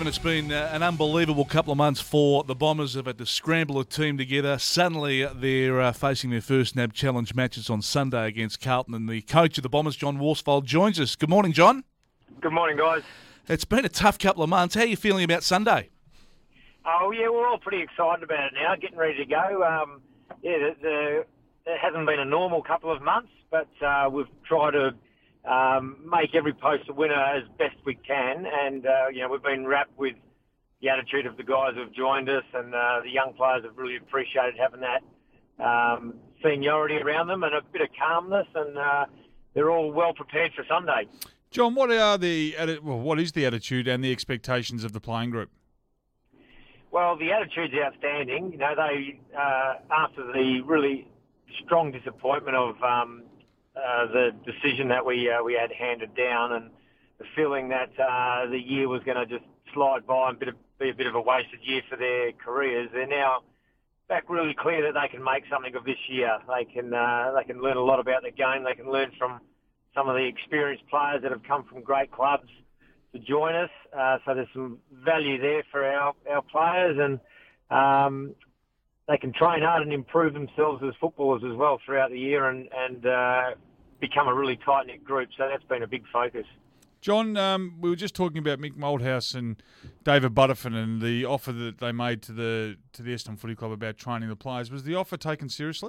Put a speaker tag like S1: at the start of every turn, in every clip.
S1: Stephen, it's been an unbelievable couple of months for the Bombers. They've had to scramble a team together. Suddenly they're facing their first NAB Challenge matches on Sunday against Carlton, and the coach of the Bombers, John Worsfold, joins us. Good morning, John.
S2: Good morning, guys.
S1: It's been a tough couple of months. How are you feeling about Sunday?
S2: Oh, yeah, we're all pretty excited about it now, getting ready to go. It hasn't been a normal couple of months, but we've tried to make every post a winner as best we can, and we've been wrapped with the attitude of the guys who've joined us, and the young players have really appreciated having that seniority around them and a bit of calmness, and they're all well prepared for Sunday.
S3: John, what is the attitude and the expectations of the playing group?
S2: Well, the attitude's outstanding. You know, they after the really strong disappointment of the decision that we had handed down, and the feeling that the year was going to just slide by and be a bit of a wasted year for their careers, they're now back really clear that they can make something of this year. They can learn a lot about the game. They can learn from some of the experienced players that have come from great clubs to join us. So there's some value there for our players, and they can train hard and improve themselves as footballers as well throughout the year, and become a really tight-knit group. So that's been a big focus.
S3: John, we were just talking about Mick Malthouse and David Butterfin and the offer that they made to the Essendon Footy Club about training the players. Was the offer taken seriously?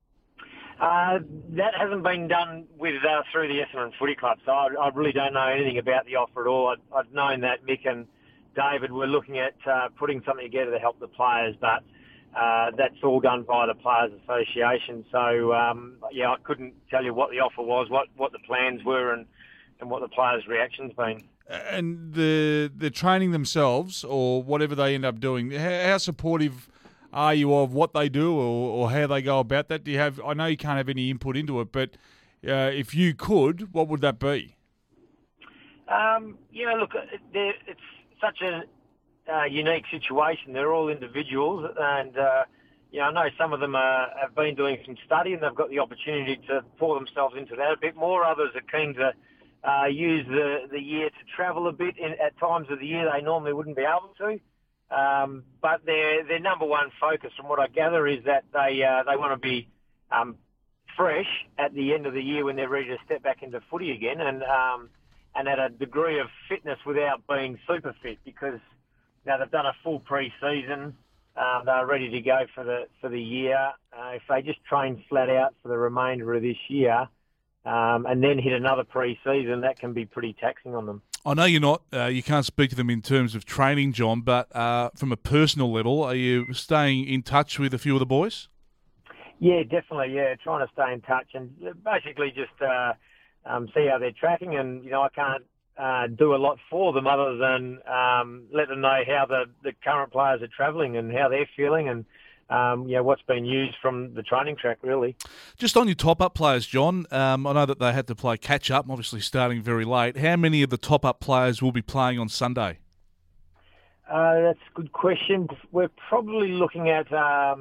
S2: That hasn't been done through the Essendon Footy Club, so I really don't know anything about the offer at all. I've known that Mick and David were looking at putting something together to help the players, but that's all done by the Players Association. So, I couldn't tell you what the offer was, what the plans were, and what the players' reaction's been.
S3: And the training themselves, or whatever they end up doing, how supportive are you of what they do or how they go about that? Do you have? I know you can't have any input into it, but if you could, what would that be?
S2: Look, it's such a unique situation. They're all individuals, and I know some of them have been doing some study and they've got the opportunity to pour themselves into that a bit more. Others are keen to use the year to travel a bit at times of the year they normally wouldn't be able to. But their number one focus, from what I gather, is that they want to be fresh at the end of the year when they're ready to step back into footy again, and at a degree of fitness without being super fit, because they've done a full pre-season. They're ready to go for the year. If they just train flat out for the remainder of this year, and then hit another pre-season, that can be pretty taxing on them.
S1: I know you can't speak to them in terms of training, John, but from a personal level, are you staying in touch with a few of the boys?
S2: Yeah, definitely. Yeah, trying to stay in touch and basically just see how they're tracking. And I can't do a lot for them other than let them know how the current players are travelling and how they're feeling, and what's been used from the training track, really.
S1: Just on your top-up players, John, I know that they had to play catch-up, obviously starting very late. How many of the top-up players will be playing on Sunday?
S2: That's a good question. We're probably looking at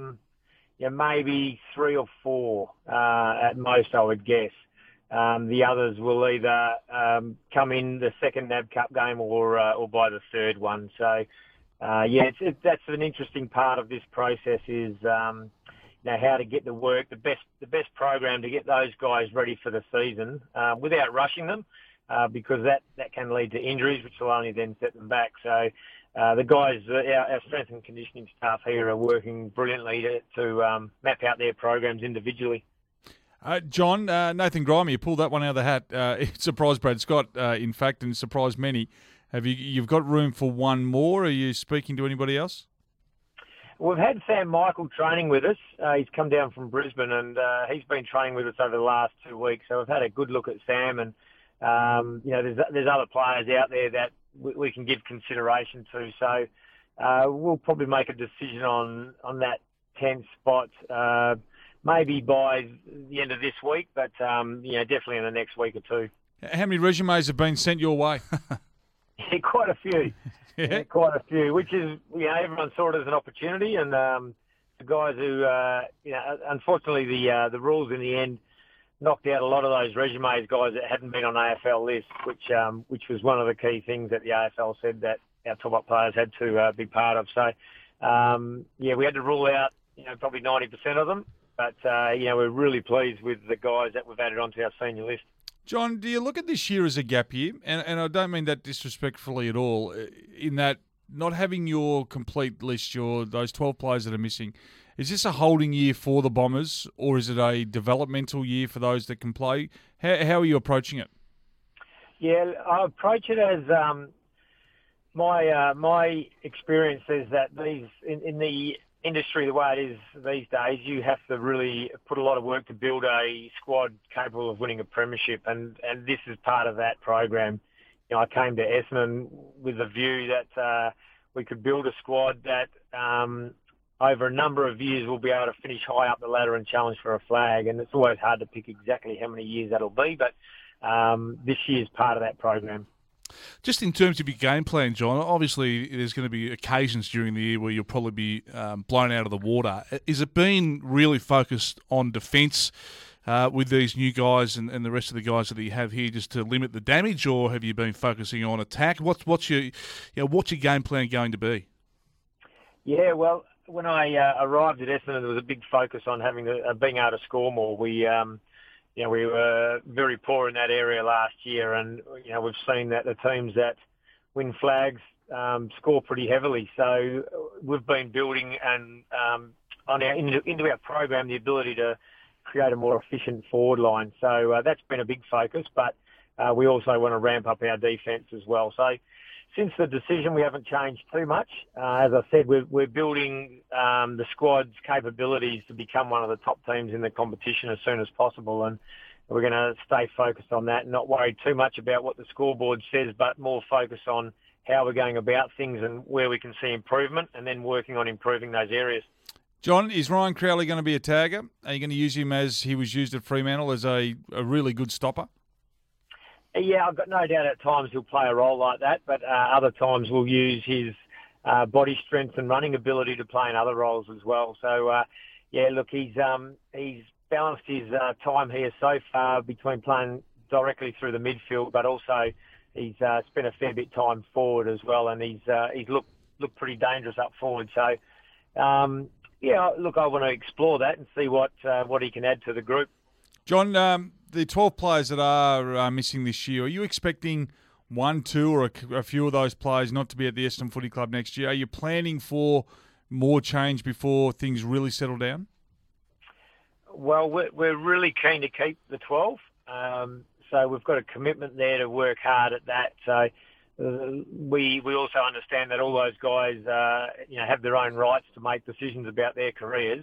S2: maybe 3 or 4 at most, I would guess. The others will either come in the second NAB Cup game or by the third one. So, that's an interesting part of this process is how to get the work, the best program to get those guys ready for the season without rushing them, because that can lead to injuries, which will only then set them back. So the guys, our strength and conditioning staff here, are working brilliantly to map out their programs individually.
S3: John, Nathan Grimy, you pulled that one out of the hat. It surprised Brad Scott, in fact, and surprised many. You've got room for one more? Are you speaking to anybody else?
S2: We've had Sam Michael training with us. He's come down from Brisbane, and he's been training with us over the last 2 weeks. So we've had a good look at Sam, and there's other players out there that we can give consideration to. So we'll probably make a decision on that 10th spot maybe by the end of this week, but definitely in the next week or two.
S3: How many resumes have been sent your way?
S2: Yeah, quite a few. Yeah, quite a few, which is, everyone saw it as an opportunity, and the guys who, unfortunately the rules in the end knocked out a lot of those resumes, guys that hadn't been on AFL lists, which was one of the key things that the AFL said, that our top-up players had to be part of. So, we had to rule out, probably 90% of them. But, we're really pleased with the guys that we've added onto our senior list.
S3: John, do you look at this year as a gap year? And I don't mean that disrespectfully at all, in that not having your complete list, those 12 players that are missing, is this a holding year for the Bombers, or is it a developmental year for those that can play? How are you approaching it?
S2: Yeah, I approach it as my experience is that in the industry, the way it is these days, you have to really put a lot of work to build a squad capable of winning a premiership, and this is part of that program. I came to Essendon with the view that we could build a squad that over a number of years we'll be able to finish high up the ladder and challenge for a flag, and it's always hard to pick exactly how many years that'll be, but this year's part of that program.
S1: Just in terms of your game plan, John, obviously there's going to be occasions during the year where you'll probably be blown out of the water. Is it been really focused on defence with these new guys and the rest of the guys that you have here just to limit the damage, or have you been focusing on attack? What's your game plan going to be?
S2: Yeah, well, when I arrived at Essendon, there was a big focus on being able to score more. We were very poor in that area last year, and we've seen that the teams that win flags score pretty heavily. So we've been building and into our program the ability to create a more efficient forward line. So that's been a big focus, but we also want to ramp up our defence as well. So since the decision, we haven't changed too much. As I said, we're building the squad's capabilities to become one of the top teams in the competition as soon as possible, and we're going to stay focused on that and not worry too much about what the scoreboard says, but more focus on how we're going about things and where we can see improvement, and then working on improving those areas.
S3: John, is Ryan Crowley going to be a tagger? Are you going to use him as he was used at Fremantle as a really good stopper?
S2: Yeah, I've got no doubt at times he'll play a role like that, but other times we'll use his body strength and running ability to play in other roles as well. So, he's balanced his time here so far between playing directly through the midfield, but also he's spent a fair bit of time forward as well, and he's looked pretty dangerous up forward. So, I want to explore that and see what he can add to the group.
S3: John, the 12 players that are missing this year, are you expecting 1, 2 or a few of those players not to be at the Essendon Footy Club next year? Are you planning for more change before things really settle down?
S2: Well, we're really keen to keep the 12. So we've got a commitment there to work hard at that. So we also understand that all those guys have their own rights to make decisions about their careers.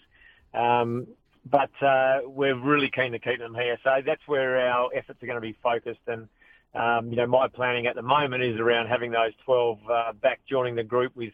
S2: But we're really keen to keep them here. So that's where our efforts are going to be focused. And, my planning at the moment is around having those 12 back joining the group with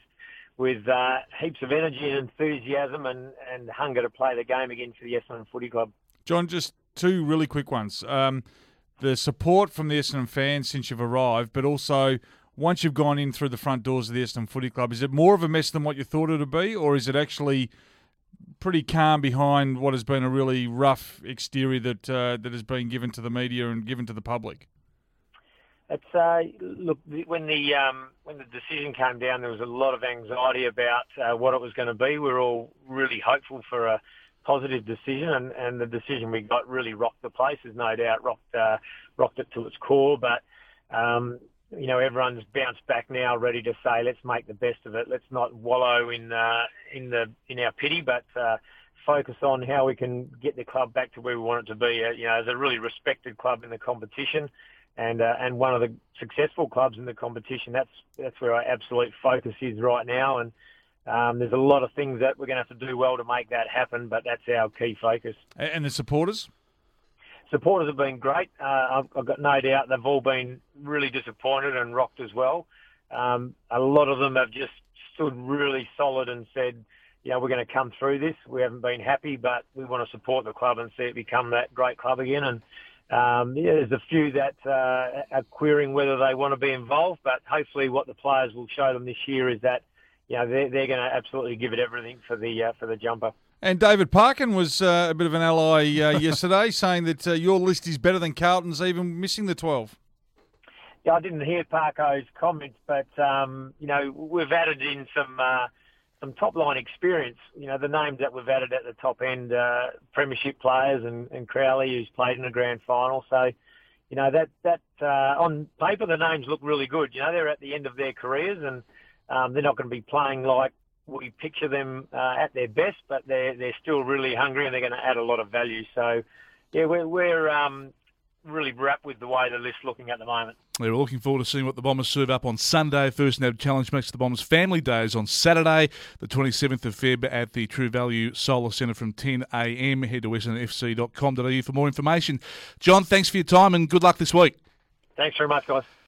S2: heaps of energy and enthusiasm and hunger to play the game again for the Essendon Footy Club.
S3: John, just 2 really quick ones. The support from the Essendon fans since you've arrived, but also once you've gone in through the front doors of the Essendon Footy Club, is it more of a mess than what you thought it would be, or is it actually pretty calm behind what has been a really rough exterior that has been given to the media and given to the public?
S2: It's when the decision came down, there was a lot of anxiety about what it was going to be. We were all really hopeful for a positive decision, and the decision we got really rocked the place. There's no doubt rocked it to its core, but everyone's bounced back now, ready to say, let's make the best of it. Let's not wallow in our pity, but focus on how we can get the club back to where we want it to be. As a really respected club in the competition, and one of the successful clubs in the competition. That's where our absolute focus is right now, and there's a lot of things that we're going to have to do well to make that happen, but that's our key focus.
S3: And the supporters?
S2: Supporters have been great. I've got no doubt they've all been really disappointed and rocked as well. A lot of them have just stood really solid and said, we're going to come through this. We haven't been happy, but we want to support the club and see it become that great club again. And there's a few that are querying whether they want to be involved, but hopefully what the players will show them this year is that they're going to absolutely give it everything for the jumper.
S3: And David Parkin was a bit of an ally yesterday, saying that your list is better than Carlton's, even missing the 12.
S2: I didn't hear Parko's comments, but we've added in some top-line experience. The names that we've added at the top end, premiership players and Crowley, who's played in a grand final. So, that on paper, the names look really good. They're at the end of their careers, and they're not going to be playing like we picture them at their best, but they're still really hungry, and they're going to add a lot of value. So, yeah, we're really wrapped with the way the list's looking at the moment.
S1: We're looking forward to seeing what the Bombers serve up on Sunday. First NAB Challenge makes the Bombers Family Days on Saturday, the 27th of Feb at the True Value Solar Centre from 10 a.m. Head to essendonfc.com.au for more information. John, thanks for your time and good luck this week.
S2: Thanks very much, guys.